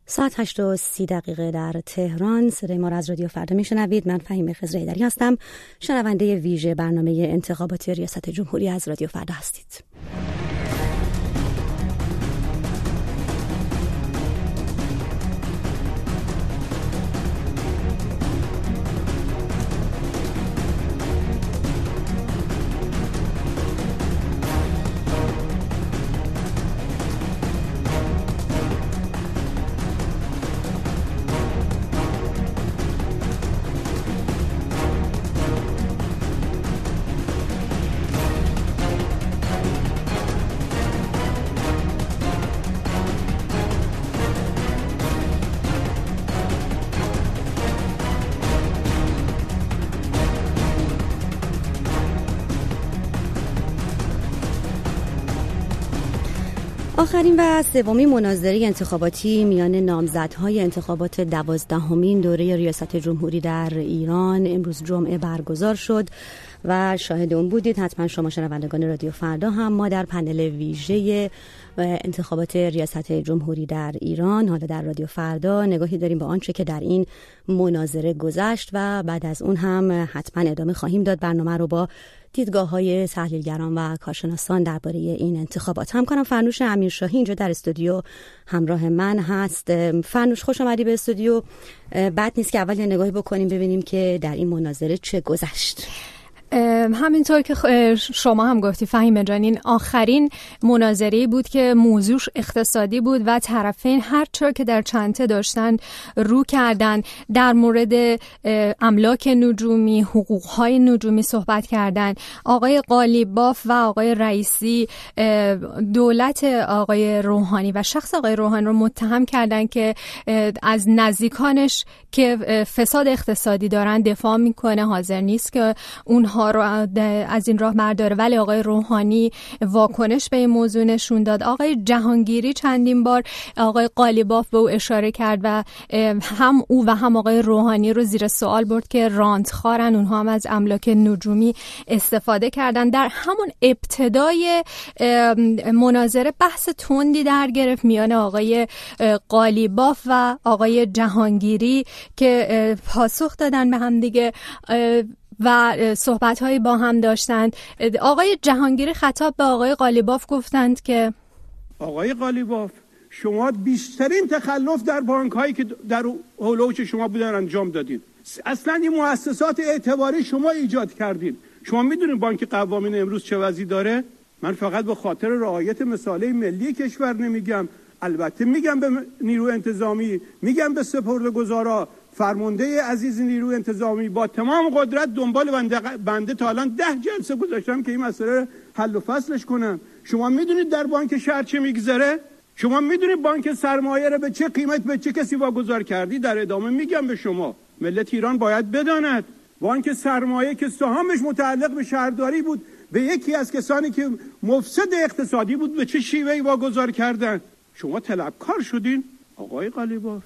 ساعت 8:30 در تهران. صدای ما را از رادیو فردا میشنوید. من فهیمه خضرایدری هستم. شنونده ویژه برنامه انتخابات ریاست جمهوری از رادیو فردا هستید. آخرین و سومین مناظره انتخاباتی میان نامزدهای انتخابات 12مین دوره ریاست جمهوری در ایران امروز جمعه برگزار شد و شاهد اون بودید. حتما شما شنوندگان رادیو فردا هم. ما در پنل ویژه انتخابات ریاست جمهوری در ایران، حالا در رادیو فردا، نگاهی داریم به آنچه که در این مناظره گذشت و بعد از اون هم حتما ادامه خواهیم داد برنامه رو با دیدگاه‌های تحلیلگران و کارشناسان درباره این انتخابات. همکارم فرنوش امیرشاهی اینجا در استودیو همراه من هست. فرنوش، خوش آمدی به استودیو. بد نیست که اول یه نگاهی بکنیم ببینیم که در این مناظره چه گذشت. همینطور که شما هم گفتی فهیمه جان، این آخرین مناظره بود که موضوعش اقتصادی بود و طرفین هر چه که در چنته داشتن رو کردن. در مورد املاک نجومی، حقوق‌های نجومی صحبت کردن. آقای قالیباف و آقای رئیسی دولت آقای روحانی و شخص آقای روحانی رو متهم کردن که از نزدیکانش که فساد اقتصادی دارن دفاع میکنه، حاضر نیست که اونها رو از این راه برداره. ولی آقای روحانی واکنش به این موضوع نشون داد. آقای جهانگیری چندین بار آقای قالیباف به او اشاره کرد و هم او و هم آقای روحانی رو زیر سوال برد که رانتخوارن، اونها هم از املاک نجومی استفاده کردن. در همون ابتدای مناظره بحث تندی در گرفت میان آقای قالیباف و آقای جهانگیری که پاسخ دادن به هم دیگه و صحبت‌هایی با هم داشتند. آقای جهانگیری خطاب به آقای قالیباف گفتند که آقای قالیباف، شما بیشترین تخلف در بانک‌هایی که در هولوش شما بودن انجام دادین. اصلا این مؤسسات اعتباری شما ایجاد کردین. شما میدونید بانک قوامین امروز چه وضعی داره؟ من فقط به خاطر رعایت مصالح ملی کشور نمیگم، البته میگم به نیروی انتظامی، میگم به سپرده‌گذارا. فرمانده عزیز نیروی انتظامی با تمام قدرت دنبال بنده تا الان 10 جلسه گذاشتم که این مسئله حل و فصلش کنم. شما میدونید در بانک شهر چه میگذره؟ شما میدونید بانک سرمایه رو به چه قیمت به چه کسی واگذار کردی؟ در ادامه میگم به شما، ملت ایران باید بداند بانک سرمایه که سهامش متعلق به شهرداری بود به یکی از کسانی که مفسد اقتصادی بود به چه شیوهی واگذار کردن؟ شما طلبکار شدین آقای قالیباف.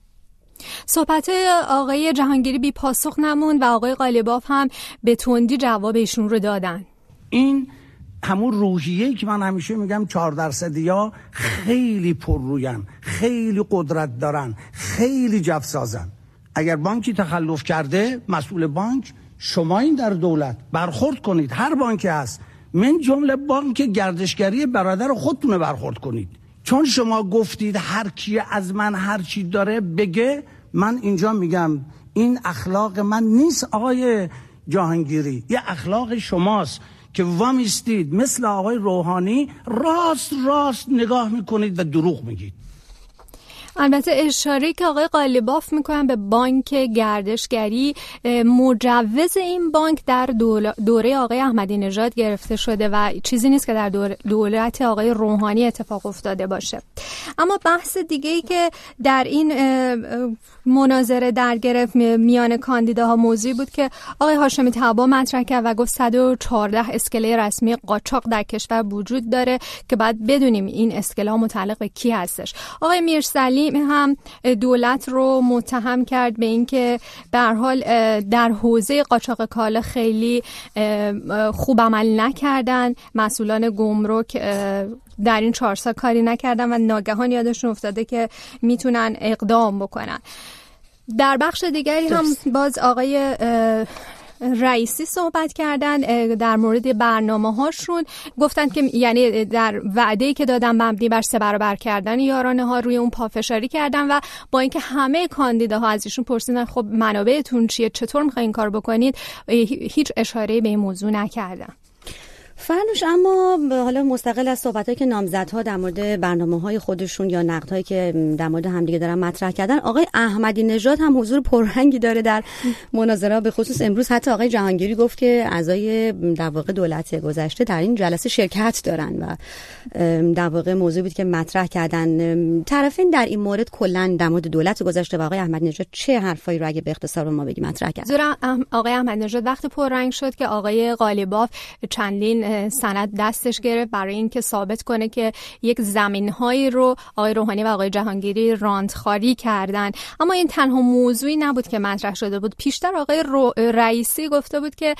صحبت آقای جهانگیری بی پاسخ نموند و آقای قالیباف هم به تندی جواب ایشون رو دادن. این همون روحیه‌ای که من همیشه میگم 4%ها خیلی پرروین، خیلی قدرت دارن، خیلی جفسازن. اگر بانکی تخلف کرده، مسئول بانک شما این در دولت برخورد کنید. هر بانکی هست، من جمله بانک گردشگری برادر خودتونه برخورد کنید. چون شما گفتید هر کی از من هر چی داره بگه، من اینجا میگم این اخلاق من نیست آقای جهانگیری، یه اخلاق شماست که وامیستید مثل آقای روحانی راست نگاه میکنید و دروغ میگید. البته اشاره که آقای قالیباف میکنن به بانک گردشگری، مجوز این بانک در دوره آقای احمدی نژاد گرفته شده و چیزی نیست که در دولت آقای روحانی اتفاق افتاده باشه. اما بحث دیگه‌ای که در این مناظره در گرفت میان کاندیداها موضوعی بود که آقای هاشمی طبا مطرح کرد و گفت 114 اسکله رسمی قاچاق در کشور وجود داره که باید بدونیم این اسکله ها متعلق به کی هستش. آقای میرسلیم روحانی هم دولت رو متهم کرد به اینکه به هر حال در حوزه قاچاق کالا خیلی خوب عمل نکردن، مسئولان گمرک در این 4 سال کاری نکردن و ناگهان یادشون افتاده که میتونن اقدام بکنن. در بخش دیگری هم باز آقای رئیسی صحبت کردن در مورد برنامه‌هاشون، گفتن که یعنی در وعده‌ای که دادن مبنی بر 3 برابر کردن یارانه ها روی اون پافشاری کردن و با اینکه همه کاندیداها از ایشون پرسیدن خب منابعتون چیه، چطور می‌خواید این کارو بکنید، هیچ اشاره‌ای به این موضوع نکردن. فرنوش، اما حالا مستقل از صحبتایی که نامزدها در مورد برنامه‌های خودشون یا نقدهایی که در مورد همدیگه دارن مطرح کردن، آقای احمدی نژاد هم حضور پررنگی داره در مناظره. به خصوص امروز حتی آقای جهانگیری گفت که اعضای در واقع دولت گذشته در این جلسه شرکت دارن و در واقع موضوعی بود که مطرح کردن. طرفین در این مورد کلا در مورد دولت گذشته و آقای احمدی نژاد چه حرفایی رو اگه به اختصار ما بگی مطرح کردن؟ آقای احمدی نژاد وقت پررنگ شد که آقای قالیباف چندین سند دستش گرفت برای اینکه ثابت کنه که یک زمین‌هایی رو آقای روحانی و آقای جهانگیری رانتخواری کردن. اما این تنها موضوعی نبود که مطرح شده بود. پیشتر آقای رئیسی گفته بود که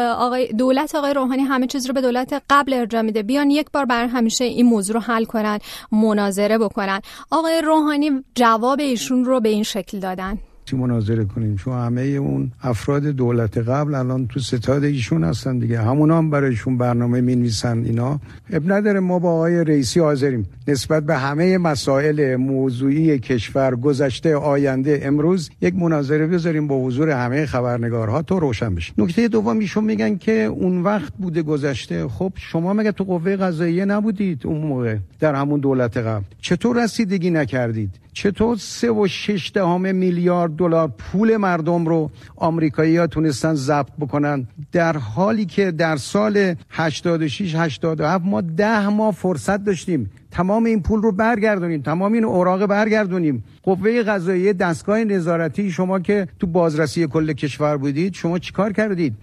دولت آقای روحانی همه چیز رو به دولت قبل ارجاع میده، بیان یک بار برای همیشه این موضوع رو حل کنن، مناظره بکنن. آقای روحانی جواب ایشون رو به این شکل دادن: مناظره کنیم، چون همه اون افراد دولت قبل الان تو ستاد ایشون هستن دیگه، همونا هم برایشون برنامه می‌نویسن. اینا اب نداره. ما با آقای رئیسی حاضریم نسبت به همه مسائل موضوعی کشور، گذشته، آینده، امروز یک مناظره بذاریم با حضور همه خبرنگارها تا روشن بشه. نکته دوم، ایشون میگن که اون وقت بوده گذشته. خب شما مگه تو قوه قضاییه نبودید اون موقع در همون دولت قبل؟ چطور رسیدگی نکردید؟ چطور 3.6 میلیارد دلار پول مردم رو آمریکایی‌ها تونستن ضبط بکنن، در حالی که در سال 86 87 ما 10 ماه فرصت داشتیم تمام این پول رو برگردونیم، تمام این اوراق برگردونیم. قوه قضاییه، دستگاه نظارتی، شما که تو بازرسی کل کشور بودید، شما چیکار کردید؟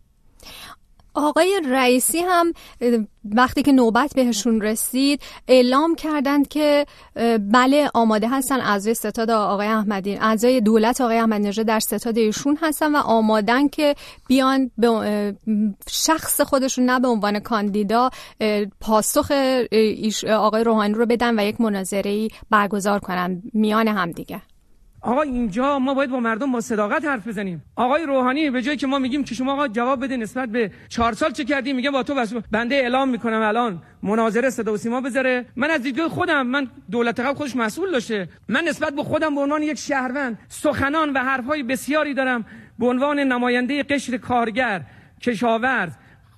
آقای رئیسی هم وقتی که نوبت بهشون رسید اعلام کردند که بله آماده هستن، اعضای ستاد آقای احمدی، اعضای دولت آقای احمدی نژاد در ستاد ایشون هستن و آمادن که بیان به شخص خودشون، نه به عنوان کاندیدا، پاسخ آقای روحانی رو بدن و یک مناظره‌ای برگزار کنن میان هم دیگه. آقا اینجا ما باید با مردم با صداقت حرف بزنیم. آقای روحانی به جایی که ما میگیم که شما آقا جواب بده نسبت به 4 سال چه کردی، میگه با تو بنده اعلام میکنم الان مناظره صدا و سیما بذاره. من از دیدگاه خودم، من دولت قبل خودش مسئول داشته، من نسبت به خودم به عنوان یک شهروند سخنان و حرفای بسیاری دارم به عنوان نماینده قشر کارگر، کشاورز،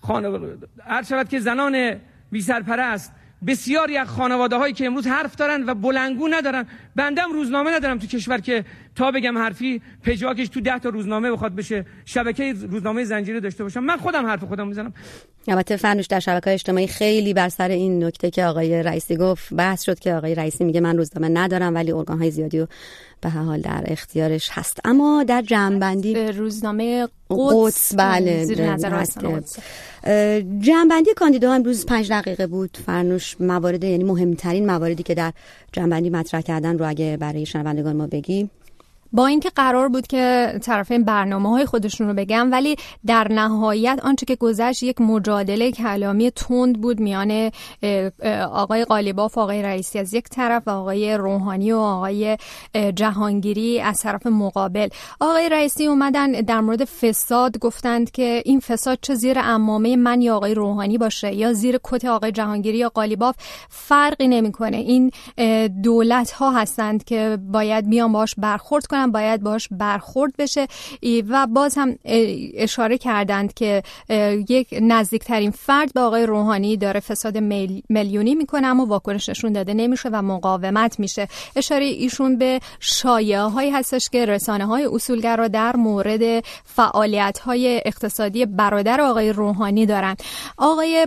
هر شود که زنان بی سرپرست، بسیاری از خانواده‌هایی که امروز حرف دارن و بلندگو ندارن. بنده هم روزنامه ندارم تو کشور که تا بگم حرفی پژواکش تو 10 تا روزنامه بخواد بشه، شبکه روزنامه زنجیره داشته باشم. من خودم حرف خودم میزنم. البته فرنوش، در شبکه‌های اجتماعی خیلی بر سر این نکته که آقای رئیسی گفت بحث شد که آقای رئیسی میگه من روزنامه ندارم ولی ارگان‌های زیادی رو به هر حال در اختیارش هست. اما در جمع‌بندی روزنامه قدس بله زیر نظر قدس جمع‌بندی کاندیداها امروز 5 دقیقه بود. فرنوش، موارد یعنی مهمترین مواردی که در جمع‌بندی مطرح کردن رو اگه برای شنوندگان ما بگی. با اینکه قرار بود که طرفین برنامه‌های خودشون رو بگن، ولی در نهایت آنچه که گذشت یک مجادله کلامی تند بود میان آقای قالیباف و آقای رئیسی از یک طرف و آقای روحانی و آقای جهانگیری از طرف مقابل. آقای رئیسی اومدن در مورد فساد گفتند که این فساد چه زیر عمامه من یا آقای روحانی باشه یا زیر کت آقای جهانگیری یا قالیباف فرقی نمی‌کنه، این دولت‌ها هستند که باید بیان باش برخورد کنن، باید باش برخورد بشه. و باز هم اشاره کردند که یک نزدیکترین فرد به آقای روحانی داره فساد میلیونی میکنه اما واکنش نشون داده نمیشه و مقاومت میشه. اشاره ایشون به شایعه‌هایی هستش که رسانه‌های اصولگرا در مورد فعالیت‌های اقتصادی برادر آقای روحانی دارن. آقای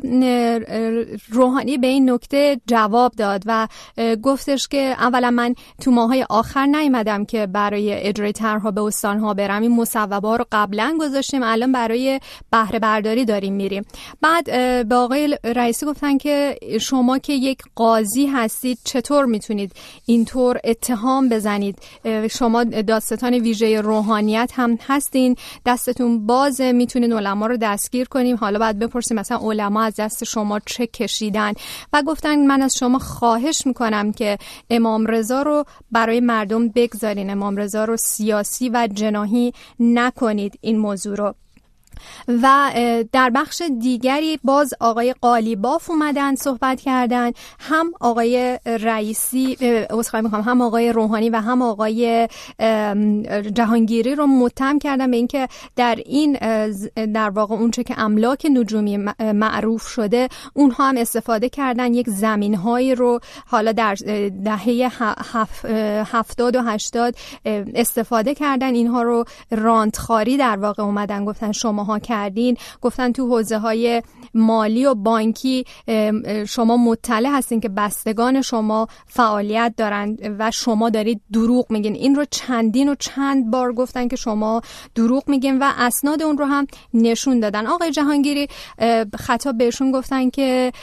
روحانی به این نکته جواب داد و گفتش که اولا من تو ماهای آخر نیومدم که برای برای اجرای طرح‌ها به استان‌ها برم، این مصوبه‌ها رو قبلا گذاشتیم، الان برای بهره برداری داریم میریم. بعد به آقای رئیسی گفتن که شما که یک قاضی هستید چطور میتونید اینطور اتهام بزنید؟ شما دادستان ویژه روحانیت هم هستین، دستتون بازه، میتونین علما رو دستگیر کنیم. حالا بعد بپرسیم مثلا علما از دست شما چه کشیدن. و گفتن من از شما خواهش میکنم که امام رضا رو برای مردم بگذارین، امام رضا رو سیاسی و جناحی نکنید این موضوع رو. و در بخش دیگری باز آقای قالیباف اومدن صحبت کردن، هم آقای رئیسی هم آقای روحانی و هم آقای جهانگیری رو متهم کردن به اینکه در واقع اونچه که املاک نجومی معروف شده اونها هم استفاده کردن، یک زمین‌هایی رو حالا در دهه 70 و 80 استفاده کردن، اینها رو رانتخاری در واقع اومدن گفتن شماها کردین. گفتن تو حوزه‌های مالی و بانکی شما مطلع هستین که بستگان شما فعالیت دارن و شما دارید دروغ میگین. این رو چندین و چند بار گفتن که شما دروغ میگین و اسناد اون رو هم نشون دادن. آقای جهانگیری خطاب بهشون گفتن که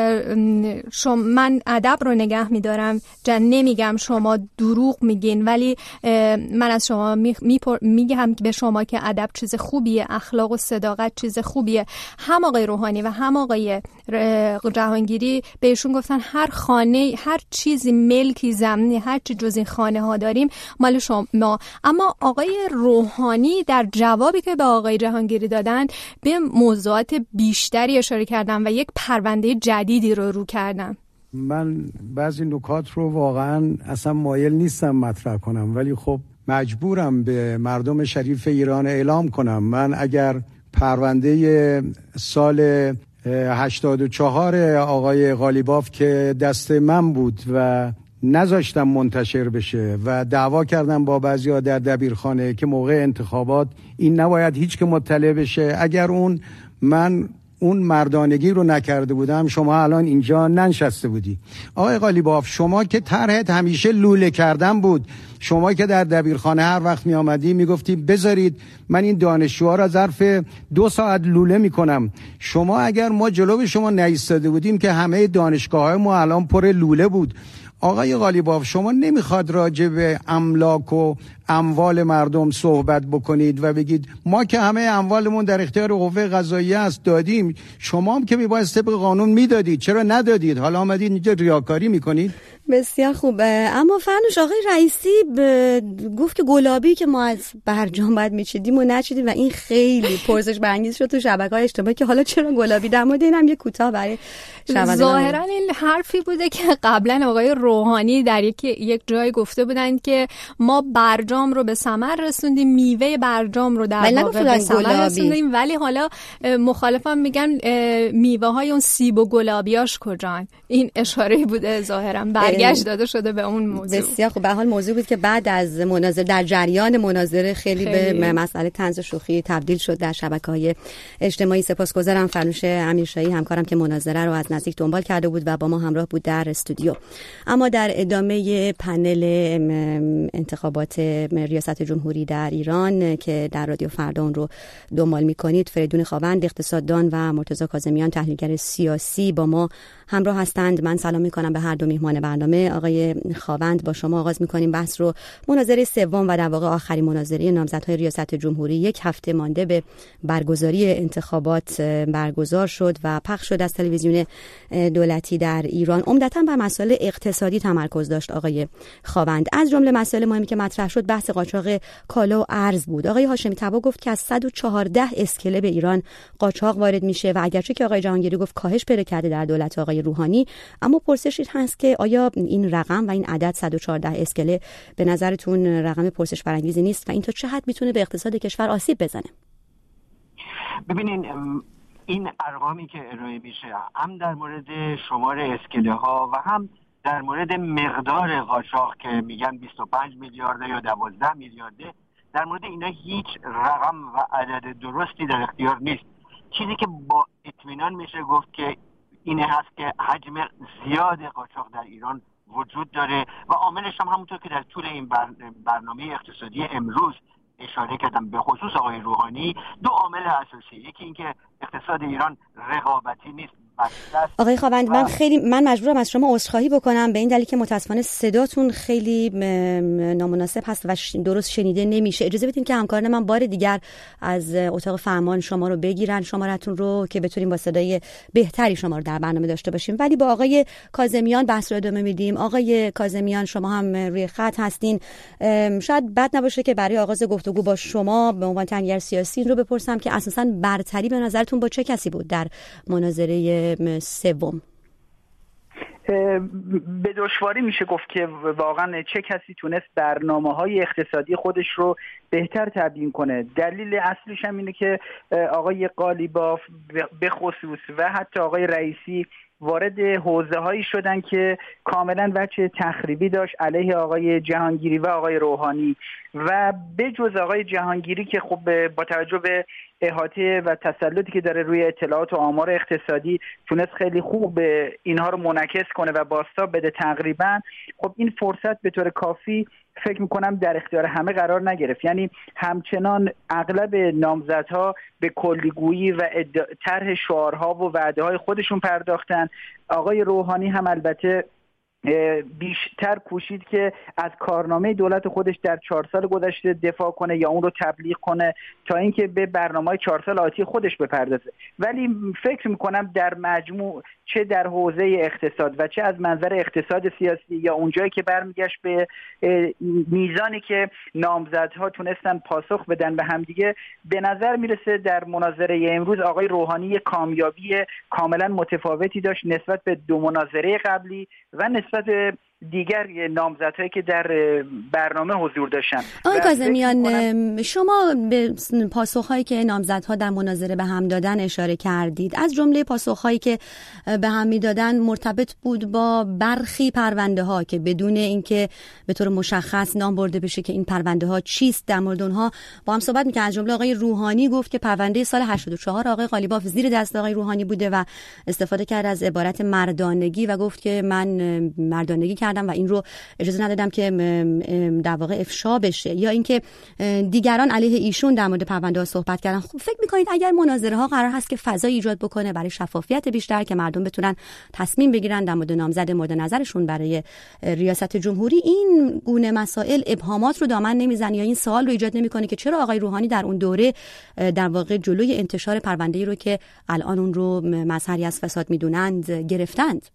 من ادب رو نگه میدارم، نمیگم شما دروغ میگین، ولی من از شما میگم به شما که ادب چیز خوبیه، اخلاق و صداقت چیز خوبیه. هم آقای روحانی و هم آقای جهانگیری بهشون گفتن هر خانه، هر چیزی، ملکی، زمینی، هر چی جز این خانه ها داریم مال شما. اما آقای روحانی در جوابی که به آقای جهانگیری دادن به موضوعات بیشتری اشاره کردن و یک پرونده جدیدی رو کردن. من بعضی نکات رو واقعا اصلا مایل نیستم مطرح کنم، ولی خب مجبورم به مردم شریف ایران اعلام کنم. من اگر پرونده سال 84 آقای قالیباف که دست من بود و نذاشتم منتشر بشه و دعوا کردم با بعضیا در دبیرخانه که موقع انتخابات این نباید هیچ که مطلع بشه، اگر من اون مردانگی رو نکرده بودم شما الان اینجا ننشسته بودی. آقای قالیباف شما که طرحت همیشه لوله کردن بود، شما که در دبیرخانه هر وقت می آمدی می گفتی بذارید من این دانشجوها را ظرف 2 ساعت لوله می کنم. شما اگر ما جلو شما نایستاده بودیم که همه دانشگاه‌های ما الان پر لوله بود. آقای قالیباف شما نمیخواد راجع به املاک و اموال مردم صحبت بکنید و بگید ما که همه اموالمون در اختیار قوه قضاییه است دادیم، شما هم که میباید طبق قانون میدادید، چرا ندادید؟ حالا آمدید اینجا ریاکاری میکنید. بسیار خوبه. اما فرنوش آقای رئیسی گفت که گلابی که ما از برجام باید میچیدیم و نچیدیم و این خیلی پرسش برانگیز شد تو شبکه‌های اجتماعی که حالا چرا گلابی. در مورد اینم یک کوتاه برای شنوندگان. ظاهرا این حرفی بوده که قبلا آقای روحانی در یک جای گفته بودن که ما برجام رو به ثمر رسوندیم، میوه برجام رو در واقع به ثمر رسوندیم، ولی حالا مخالفان میگن میوه های اون سیب و گلابیاش کجان. این اشاره بوده ظاهرا برگشت داده شده به اون موضوع. بسیار خوب. به حال موضوع بود که بعد از مناظره، در جریان مناظره خیلی به مسئله طنز و شوخی تبدیل شد در شبکه‌های اجتماعی. سپاسگزارم فرنوش امیرشاهی همکارم که مناظره رو از نزدیک دنبال کرده بود و با ما همراه بود در استودیو. اما در ادامه پنل انتخابات ریاست جمهوری در ایران که در رادیو فردا اون رو دنبال می‌کنید، فریدون خاوند اقتصاددان و مرتضی کاظمیان تحلیلگر سیاسی با ما همراه هستند. من سلام می‌کنم به هر دو میهمان برنامه. آقای خاوند با شما آغاز می‌کنیم بحث رو. مناظره سوم و در واقع آخرین مناظره نامزدهای ریاست جمهوری 1 هفته مانده به برگزاری انتخابات برگزار شد و پخش شد از تلویزیون دولتی در ایران. عمدتاً بر مسائل اقتصادی تمرکز داشت آقای خاوند. از جمله مسائل مهمی که مطرح شد بحث قاچاق کالا و ارز بود. آقای هاشمی طبا گفت که از 114 اسکله به ایران قاچاق وارد میشه و اگرچه که آقای جهانگیری گفت کاهش پیدا کرده در دولت آقای روحانی، اما پرسشی هست که آیا این رقم و این عدد 114 اسکله به نظرتون رقم پرسش برانگیزی نیست و این تا چه حد میتونه به اقتصاد کشور آسیب بزنه؟ ببینین این ارقامی که ارائه میشه هم در مورد شمار اسکله ها و هم در مورد مقدار قاچاق که میگن 25 میلیارد یا 12 میلیارده، در مورد اینا هیچ رقم و عدد درستی در اختیار نیست. چیزی که با اطمینان میشه گفت که اینه هست که حجم زیاد قاچاق در ایران وجود داره و عاملش هم همونطور که در طول این برنامه اقتصادی امروز اشاره کردم به خصوص آقای روحانی، دو عامل اساسی. یکی اینکه اقتصاد ایران رقابتی نیست. آقای خاوند، من مجبورم از شما عذرخواهی بکنم به این دلیل که متاسفانه صداتون خیلی نامناسب هست و درست شنیده نمیشه. اجازه بدین که همکاران من بار دیگر از اتاق فرمان شما رو بگیرن شمارتون رو که بتونیم با صدای بهتری شما رو در برنامه داشته باشیم. ولی با آقای کاظمیان بحث رو ادامه میدیم. آقای کاظمیان، شما هم روی خط هستین. شاید بد نباشه که برای آغاز گفتگو با شما به عنوان تحلیلگر سیاسی رو بپرسم که اساساً برتری به نظرتون با چه کسی بود در مناظره سوم؟ به دشواری میشه گفت که واقعا چه کسی تونست برنامه‌های اقتصادی خودش رو بهتر تبیین کنه. دلیل اصلیش هم اینه که آقای قالیباف به خصوص و حتی آقای رئیسی وارد حوزه‌هایی شدن که کاملا وجه تخریبی داشت علیه آقای جهانگیری و آقای روحانی و به جز آقای جهانگیری که خب با توجه به احاطه و تسلطی که داره روی اطلاعات و آمار اقتصادی تونست خیلی خوب اینها رو منعکس کنه و بازتاب بده تقریبا، خب این فرصت به طور کافی فکر میکنم در اختیار همه قرار نگرفت. یعنی همچنان اغلب نامزدها به کلیگویی و طرح شعارها و وعده‌های خودشون پرداختن. آقای روحانی هم البته بیشتر کوشید که از کارنامه دولت خودش در 4 سال گذشته دفاع کنه یا اون رو تبلیغ کنه تا اینکه به برنامه‌های 4 سال آتی خودش بپردازه. ولی فکر میکنم در مجموع چه در حوزه اقتصاد و چه از منظر اقتصاد سیاسی یا اونجایی که برمیگشت به میزانی که نامزدها تونستن پاسخ بدن به همدیگه، به نظر میرسه در مناظره امروز آقای روحانی کامیابی کاملا متفاوتی داشت نسبت به 2 مناظره قبلی و نسبت به دیگر نامزدهایی که در برنامه حضور داشتن. آقای کاظمیان، شما به پاسخهایی که نامزدها در مناظره به هم دادن اشاره کردید. از جمله پاسخهایی که به هم میدادن مرتبط بود با برخی پرونده ها که بدون اینکه به طور مشخص نام برده بشه که این پرونده ها چیست در مورد اونها با هم صحبت می‌کردن. از جمله آقای روحانی گفت که پرونده سال 84 آقای قالیباف زیر دست آقای روحانی بوده و استفاده کرد از عبارت مردانگی و گفت که من مردانگی کردم و این رو اجازه ندادم که در واقع افشا بشه. یا اینکه دیگران علیه ایشون در مورد پرونده ها صحبت کردن. خب فکر می‌کنید اگر مناظره ها قرار هست که فضای ایجاد بکنه برای شفافیت بیشتر که مردم بتونن تصمیم بگیرن در مورد نامزد مورد نظرشون برای ریاست جمهوری، این گونه مسائل ابهامات رو دامن نمیزنه یا این سوال رو ایجاد نمی‌کنه که چرا آقای روحانی در اون دوره در واقع جلوی انتشار پرونده‌ای رو که الان اون رو مظهری از فساد میدونند گرفتند؟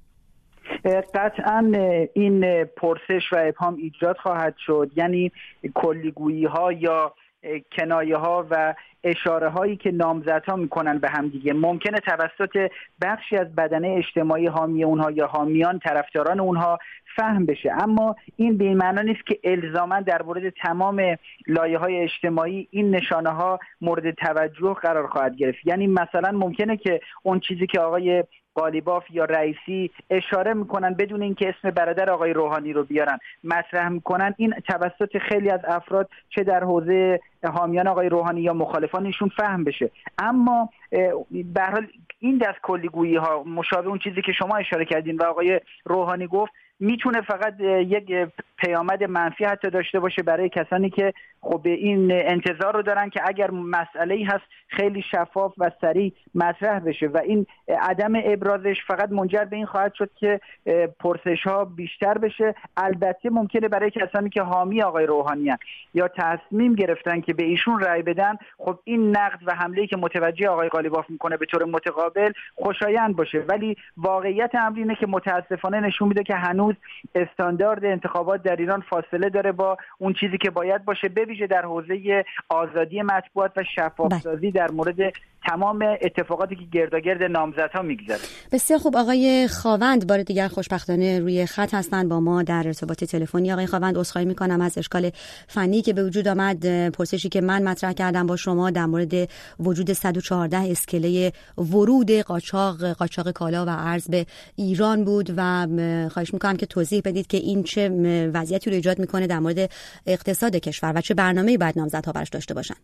قطعا این پرسش و ابهام ایجاد خواهد شد. یعنی کلیگویی ها یا کنایه ها و اشاره هایی که نامزدها میکنن به هم دیگه ممکنه توسط بخشی از بدنه اجتماعی حامی اونها یا حامیان طرفداران اونها فهم بشه، اما این به این معنا نیست که الزاما در مورد تمام لایه‌های اجتماعی این نشانه ها مورد توجه قرار خواهد گرفت. یعنی مثلا ممکنه که اون چیزی که آقای قالیباف یا رئیسی اشاره میکنن بدون اینکه اسم برادر آقای روحانی رو بیارن مطرح میکنن، این توسط خیلی از افراد چه در حوزه حامیان آقای روحانی یا مخالفانشون فهم بشه. اما به هر حال این دست کلیگویی ها مشابه اون چیزی که شما اشاره کردین و آقای روحانی گفت میتونه فقط یک پیامد منفی حتی داشته باشه برای کسانی که خب این انتظار رو دارن که اگر مسئله‌ای هست خیلی شفاف و سریع مطرح بشه و این عدم ابرازش فقط منجر به این خواهد شد که پرسش‌ها بیشتر بشه. البته ممکنه برای کسانی که حامی آقای روحانی هستند یا تصمیم گرفتن که به ایشون رأی بدن، خب این نقد و حمله‌ای که متوجه آقای قالیباف میکنه به طور متقابل خوشایند باشه. ولی واقعیت امر اینه که متاسفانه نشون میده که هنوز استاندارد انتخابات در ایران فاصله داره با اون چیزی که باید باشه، به ویژه در حوزه آزادی مطبوعات و شفافسازی در مورد تمام اتفاقاتی که گرداگرد نامزدها میگذره. بسیار خوب. آقای خاوند بار دیگر خوشبختانه روی خط هستند با ما در ارتباط تلفنی. آقای خاوند، عذرخواهی میکنم از اشکال فنی که به وجود آمد. پرسشی که من مطرح کردم با شما در مورد وجود 114 اسکله ورود قاچاق کالا و ارز به ایران بود و خواهش میکنم که توضیح بدید که این چه وضعیتی رو ایجاد میکنه در مورد اقتصاد کشور و چه برنامه‌ای باید نامزدها براش داشته باشن.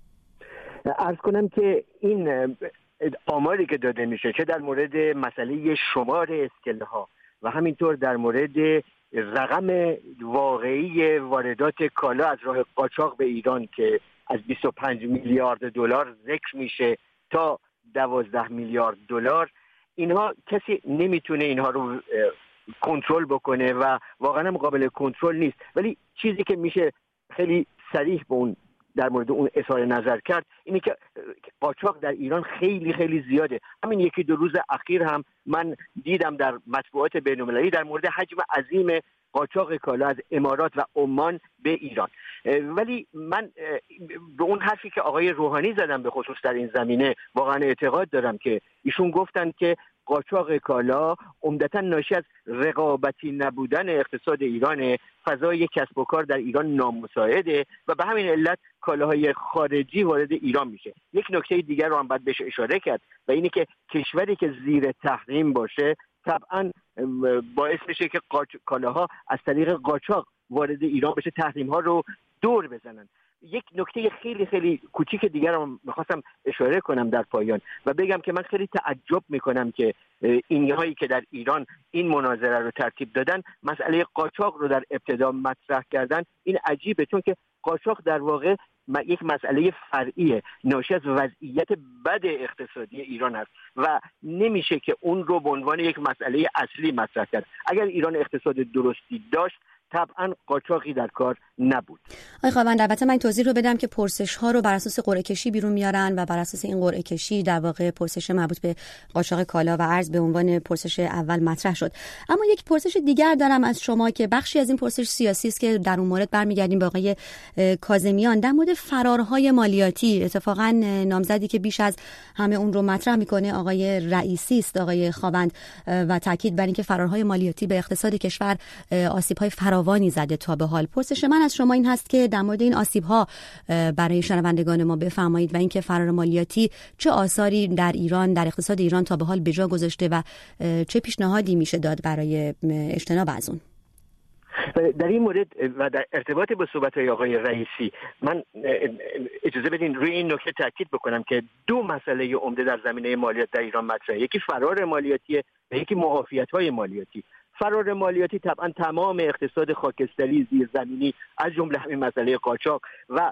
عرض کنم که این آماری که داده میشه چه در مورد مسئله شمار اسکله ها و همینطور در مورد رقم واقعی واردات کالا از راه قاچاق به ایران که از 25 میلیارد دلار ذکر میشه تا 12 میلیارد دلار، اینها کسی نمیتونه اینها رو کنترل بکنه و واقعا هم قابل کنترل نیست. ولی چیزی که میشه خیلی صریح به اون در مورد اون اظهار نظر کرد اینه که قاچاق در ایران خیلی خیلی زیاده. همین یکی دو روز اخیر هم من دیدم در مطبوعات بین‌المللی در مورد حجم عظیم قاچاق کالا از امارات و عمان به ایران. ولی من به اون حرفی که آقای روحانی زدن به خصوص در این زمینه واقعا اعتقاد دارم که ایشون گفتن که قاچاق کالا عمدتاً ناشی از رقابتی نبودن اقتصاد ایران، فضای کسب و کار در ایران نامساعده و به همین علت کالاهای خارجی وارد ایران میشه. یک نکته دیگر رو هم باید بهش اشاره کرد و اینه که کشوری که زیر تحریم باشه طبعاً باعث میشه که کالاها از طریق قاچاق وارد ایران بشه، تحریم ها رو دور بزنن. یک نکته خیلی خیلی کوچیک دیگر رو میخواستم اشاره کنم در پایان و بگم که من خیلی تعجب میکنم که اینهایی که در ایران این مناظره رو ترتیب دادن مسئله قاچاق رو در ابتدا مطرح کردن. این عجیبه، چون که قاچاق در واقع یک مسئله فرعیه، ناشی از وضعیت بد اقتصادی ایران است و نمیشه که اون رو به عنوان یک مسئله اصلی مطرح کرد. اگر ایران اقتصاد درستی داشت طبعا قاچاقی در کار نبود. آقای خاوند، البته من توضیح رو بدم که پرسش ها رو بر اساس قرعه کشی بیرون میارن و بر اساس این قرعه کشی در واقع پرسش مربوط به قاچاق کالا و ارز به عنوان پرسش اول مطرح شد. اما یک پرسش دیگر دارم از شما که بخشی از این پرسش سیاسی است که در اون مورد برمیگردیم به آقای کاظمیان در مورد فرارهای مالیاتی. اتفاقا نامزدی که بیش از همه اون رو مطرح میکنه آقای رئیسی است، آقای خاوند، و تاکید بر اینکه فرارهای مالیاتی به اقتصاد کشور آسیب‌های فراوانی زده تا به حال. پرسش من از شما این هست که در مورد این آسیب‌ها برای شنوندگان ما بفرمایید و اینکه فرار مالیاتی چه آثاری در ایران، در اقتصاد ایران تا به حال به جا گذاشته و چه پیشنهادی میشه داد برای اجتناب از اون. در این مورد و در ارتباط با صحبت‌های آقای رئیسی من اجازه بدین روی این نکته تاکید بکنم که دو مسئله عمده در زمینه مالیات در ایران مطرحه. یکی فرار مالیاتی و یکی معافیت‌های مالیاتی. فرار مالیاتی طبعا تمام اقتصاد خاکستری زیرزمینی از جمله همین مسئله قاچاق و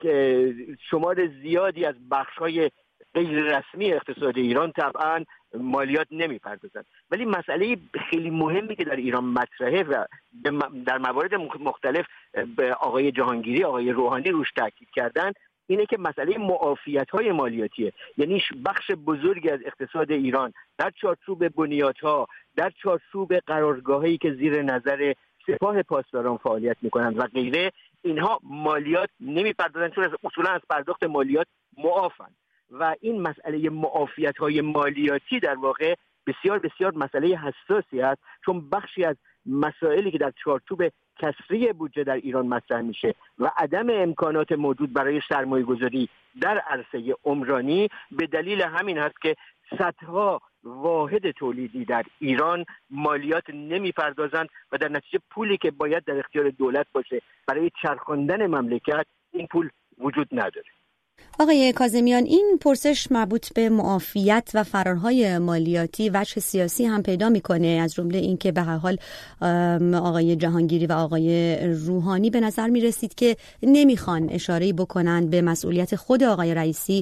شمار زیادی از بخش‌های غیر رسمی اقتصاد ایران طبعا مالیات نمی‌پردازند. ولی مسئله خیلی مهمی که در ایران مطرحه و در موارد مختلف به آقای جهانگیری، آقای روحانی روش تاکید کردن اینه که مسئله معافیت‌های مالیاتیه. یعنی بخش بزرگی از اقتصاد ایران در چارچوب بنیادها، در چارچوب قرارگاهایی که زیر نظر سپاه پاسداران فعالیت می‌کنند و غیره، اینها مالیات نمی‌پردازند چون اصولا از پرداخت مالیات معافند و این مسئله معافیت‌های مالیاتی در واقع بسیار بسیار مسئله حساسی است، چون بخشی از مسائلی که در چارچوب کسری بودجه در ایران مطرح میشه و عدم امکانات موجود برای سرمایه‌گذاری در عرصه عمرانی به دلیل همین هست که صدها واحد تولیدی در ایران مالیات نمی‌پردازند و در نتیجه پولی که باید در اختیار دولت باشه برای چرخاندن مملکت این پول وجود نداره. آقای کاظمیان، این پرسش مربوط به معافیت و فرارهای مالیاتی وجه سیاسی هم پیدا میکنه، از جمله این که به هر حال آقای جهانگیری و آقای روحانی به نظر میرسید که نمیخوان اشاره‌ای بکنن به مسئولیت خود آقای رئیسی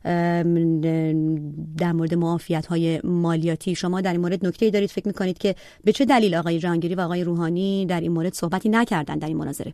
در مورد معافیت‌های مالیاتی. شما در این مورد نکته‌ای دارید؟ فکر میکنید که به چه دلیل آقای جهانگیری و آقای روحانی در این مورد صحبتی نکردن در این مناظره؟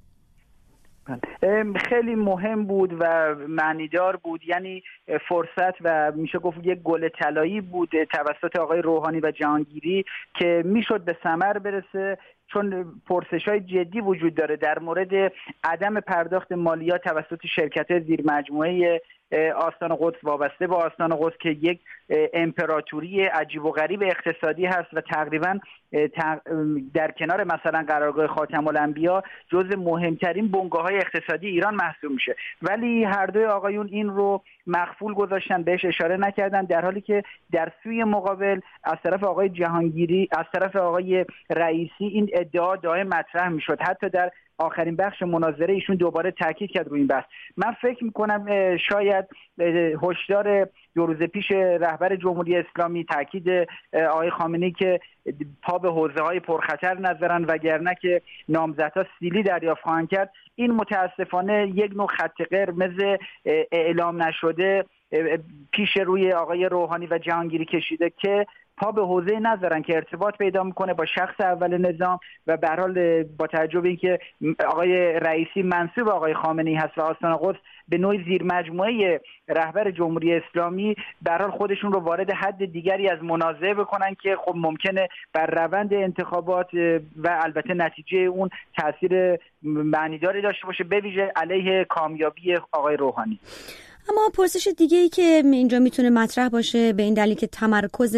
خیلی مهم بود و معنیدار بود، یعنی فرصت و میشه گفت یک گل طلایی بود توسط آقای روحانی و جهانگیری که میشد به ثمر برسه، چون پرسش‌های جدی وجود داره در مورد عدم پرداخت مالیات توسط شرکت‌های زیر مجموعه آستان قدس وابسته به آستان قدس که یک امپراتوری عجیب و غریب اقتصادی هست و تقریبا در کنار مثلا قرارگاه خاتم الانبیا جز مهمترین بنگاه‌های اقتصادی ایران محسوب میشه. ولی هر دوی آقایون این رو مخفول گذاشتن، بهش اشاره نکردن، در حالی که در سوی مقابل از طرف آقای جهانگیری، از طرف آقای رئیسی این ادعا دائم مطرح میشد. حتی در آخرین بخش مناظره ایشون دوباره تاکید کرد روی این بحث. من فکر میکنم شاید هشدار 2 روز پیش رهبر جمهوری اسلامی، تاکید آقای خامنه‌ای که پا به حوزه‌های پرخطر نذارن وگرنه که نامزدها سیلی دریافت خواهند کرد، این متاسفانه یک نوع خط قرمز اعلام نشده پیش روی آقای روحانی و جهانگیری کشیده که پا به حوزه نذارن که ارتباط پیدا میکنه با شخص اول نظام و به هر حال با توجه به اینکه آقای رئیسی منسوب آقای خامنه‌ای هست و آستان قدس به نوعی زیر مجموعه رهبر جمهوری اسلامی به هر حال خودشون رو وارد حد دیگری از منازعه بکنن که خب ممکنه بر روند انتخابات و البته نتیجه اون تاثیر معنیداری داشته باشه، به ویژه علیه کامیابی آقای روحانی. اما پرسش دیگه ای که اینجا میتونه مطرح باشه به این دلیل که تمرکز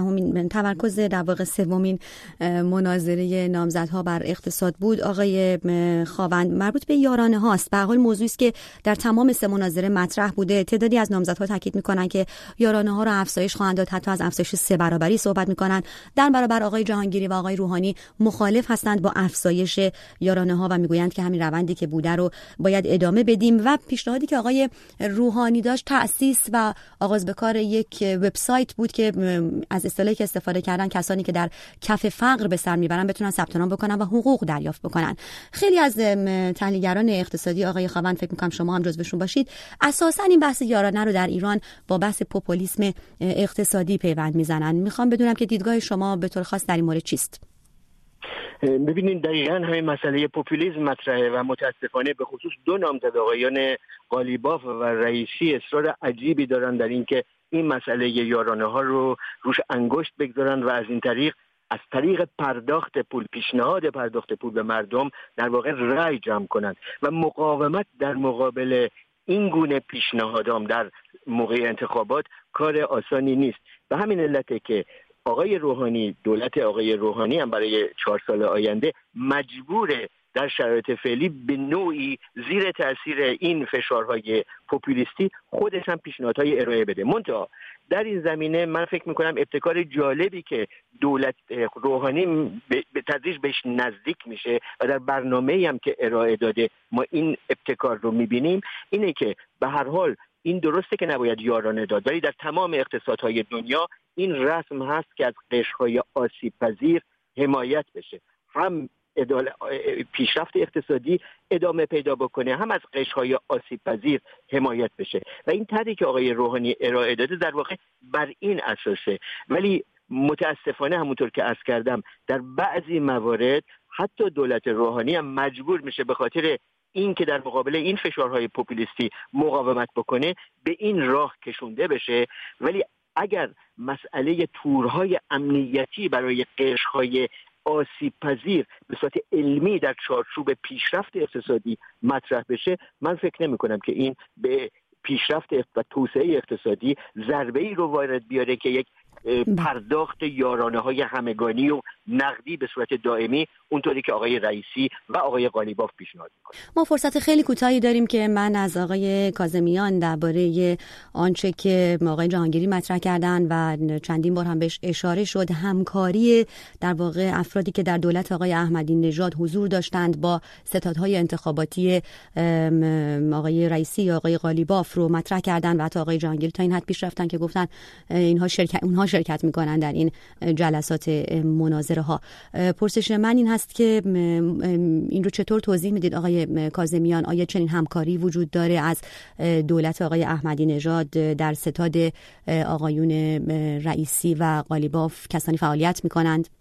در واقع سومین مناظره نامزدها بر اقتصاد بود، آقای خاوند، مربوط به یارانه هاست. به هر حال موضوعی است که در تمام 3 مناظره مطرح بوده. تعدادی از نامزدها تاکید میکنن که یارانه ها رو افزایش خواهند داد، حتی از افزایش 3 برابری صحبت میکنن. در برابر آقای جهانگیری و آقای روحانی مخالف هستند با افزایش یارانه ها و میگویند که همین روندی که بوده رو باید ادامه بدیم. و پیشنهادی که آقای روحانی داشت تأسیس و آغاز به کار یک وبسایت بود که از اصطلاحی که استفاده کردن کسانی که در کف فقر به سر میبرن بتونن ثبت نام بکنن و حقوق دریافت بکنن. خیلی از تحلیلگران اقتصادی، آقای خاوند فکر میکنم شما هم جزوشون باشید، اساسا این بحث یارانه رو در ایران با بحث پوپولیسم اقتصادی پیوند میزنن. میخوام بدونم که دیدگاه شما به طور خاص در این مورد چیست؟ ببینید دقیقاً همین مسئله پوپولیسم مطرحه و متاسفانه به خصوص 2 نامزد آقایان قالیباف و رئیسی اصرار عجیبی دارن در این که این مسئله یارانه ها رو روش انگشت بگذارن و از این طریق از طریق پرداخت پول، پیشنهاد پرداخت پول به مردم در واقع رأی جمع کنند و مقاومت در مقابل این گونه پیشنهادام در موقع انتخابات کار آسانی نیست. به همین علته که آقای روحانی، دولت آقای روحانی هم برای 4 سال آینده مجبوره در شرایط فعلی به نوعی زیر تاثیر این فشارهای پوپولیستی خودش هم پیشنهادهای ارائه بده. منتها در این زمینه من فکر میکنم ابتکار جالبی که دولت روحانی به تدریج بهش نزدیک میشه و در برنامه‌ای هم که ارائه داده ما این ابتکار رو میبینیم، اینه که به هر حال این درسته که نباید یارانه داد، ولی در تمام اقتصادهای دنیا این رسم هست که از قشرهای آسیب پذیر حمایت بشه، هم پیشرفت اقتصادی ادامه پیدا بکنه، هم از قشرهای آسیب پذیر حمایت بشه و این طرحی که آقای روحانی ارائه داده در واقع بر این اساسه. ولی متاسفانه همونطور که عرض کردم در بعضی موارد حتی دولت روحانی هم مجبور میشه به خاطر این که در مقابل این فشارهای پوپولیستی مقاومت بکنه به این راه کشونده بشه. ولی اگر مسئله تورهای امنیتی برای قشرهای آسیب پذیر به صورت علمی در چارچوب پیشرفت اقتصادی مطرح بشه، من فکر نمی کنم که این به پیشرفت و توسعه اقتصادی ضربه‌ای رو وارد بیاره که یک پرداخت یارانه های همگانی و نقدی به صورت دائمی اونطوری که آقای رئیسی و آقای قالیباف پیشنهاد می‌کنند. ما فرصت خیلی کوتاهی داریم که من از آقای کاظمیان درباره آنچه که آقای جهانگیری مطرح کردن و چندین بار هم بهش اشاره شد، همکاری در واقع افرادی که در دولت آقای احمدی نژاد حضور داشتند با ستادهای انتخاباتی آقای رئیسی یا آقای قالیباف رو مطرح کردن و حتی آقای جهانگیری تا این حد پیش رفتن که گفتن اونها شرکت میکنن در این جلسات مناظره ها. پرسش من این هست که این رو چطور توضیح میدید آقای کاظمیان؟ آیا چنین همکاری وجود داره از دولت آقای احمدی نژاد در ستاد آقایون رئیسی و قالیباف کسانی فعالیت میکنند؟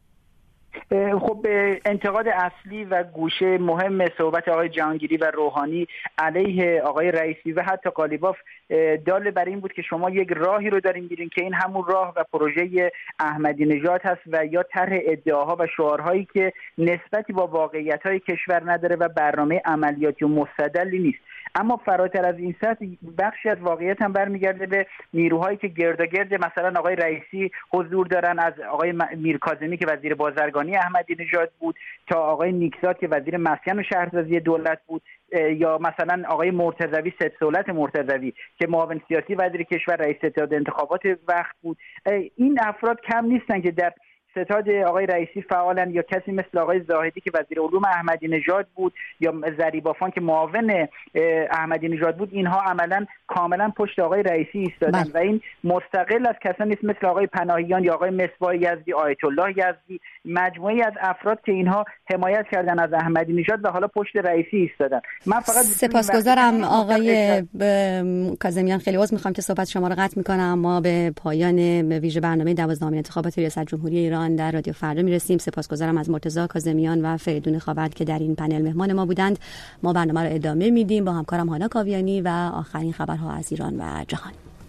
خب انتقاد اصلی و گوشه مهم صحبت آقای جهانگیری و روحانی علیه آقای رئیسی و حتی قالیباف دال بر این بود که شما یک راهی رو دارین میرین که این همون راه و پروژه احمدی نژاد هست و یا طرح ادعاها و شعارهایی که نسبتی با واقعیت‌های کشور نداره و برنامه عملیاتی و مستدلی نیست. اما فراتر از این سطح بخشی از واقعیت هم برمیگرده به نیروهایی که گرداگرد مثلا آقای رئیسی حضور دارن، از آقای میرکاظمی که وزیر بازرگانی احمدی نژاد بود تا آقای نیکزاد که وزیر مسکن و شهرسازی دولت بود، یا مثلا آقای مرتضوی، سیددولت مرتضوی که معاون سیاسی وزیر کشور، رئیس ستاد انتخابات وقت بود. این افراد کم نیستن که در ستاد آقای رئیسی فعالن یا کسی مثل آقای زاهدی که وزیر علوم احمدی نژاد بود یا ظریبافان که معاون احمدی نژاد بود، اینها عملا کاملا پشت آقای رئیسی ایستادن و این مستقل از کسانی نیست مثل آقای پناهیان یا آقای مصباح یزدی، آیت الله یزدی، مجموعی از افراد که اینها حمایت کردن از احمدی نژاد و حالا پشت رئیسی ایستادن. من فقط سپاسگزارم آقای کاظمیان، خیلی عذر میخوام که صحبت شما رو قطع میکنم. ما به پایان ویژه برنامه 12مین انتخابات ریاست جمهوری ایران در رادیو فردا میرسیم. سپاسگزارم از مرتضی کاظمیان و فریدون خاورد که در این پنل مهمان ما بودند. ما برنامه رو ادامه میدیم با همکارم هانا کاویانی و آخرین خبرها از ایران و جهان.